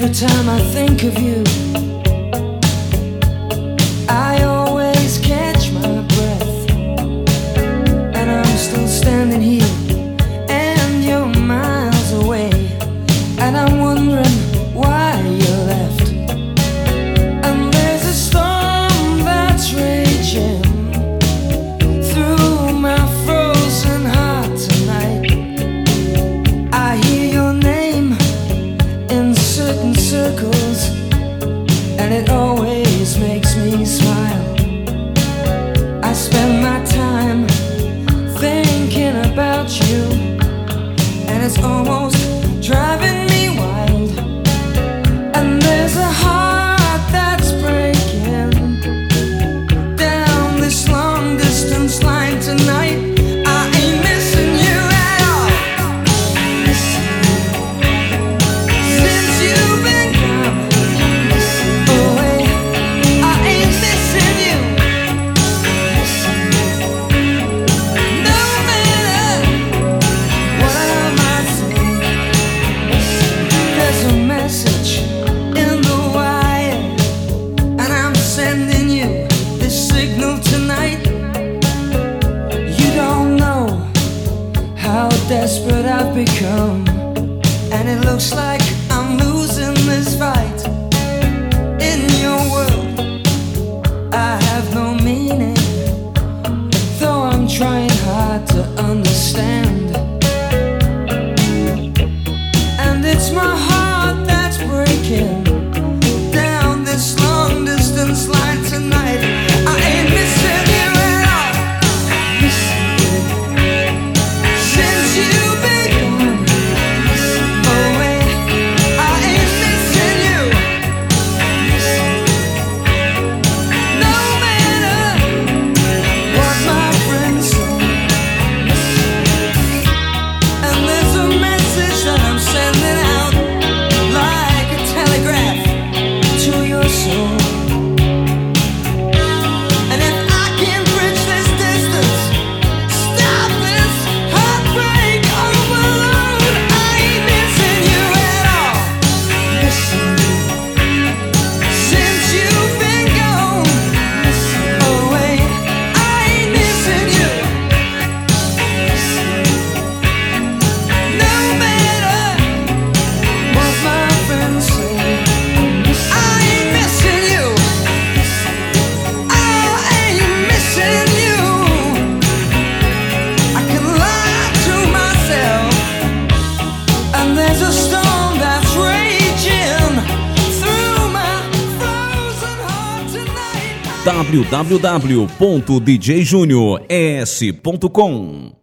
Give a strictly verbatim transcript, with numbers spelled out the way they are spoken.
Every time I think of you, I always catch my breath, and I'm still standing here, and you're miles away, and I'm wondering why you left. And there's a storm that's raging through my frozen heart tonight. I hear your name in certain circles, and it always makes me smile. I spend my time thinking about you, and it's almost driving me wild. And there's a heart that's breaking down this long distance line tonight. I ain't missing you at all. Since you've been gone away, I ain't missing you. No matter what I might say, there's a message in the wire, and I'm sending you this signal tonight. You don't know how desperate I've become, and it looks like I'm losing this fight. In your world, I have no meaning, though I'm trying hard to understand. And it's my heart that's breaking down this long distance line tonight. I ain't missing you at all. Since you've been gone away, I ain't missing you. No matter what my friends say. And there's a message that I'm sending out like a telegraph to your soul. And if I can bridge this distance, stop this heartbreak overload, I ain't missing you at all. Since you've been gone away, I ain't missing you. No matter what my friends say, I ain't missing you. I ain't missing you. I can lie to myself, and there's a storm that's raging through my frozen heart tonight. w w w ponto d j junior s ponto com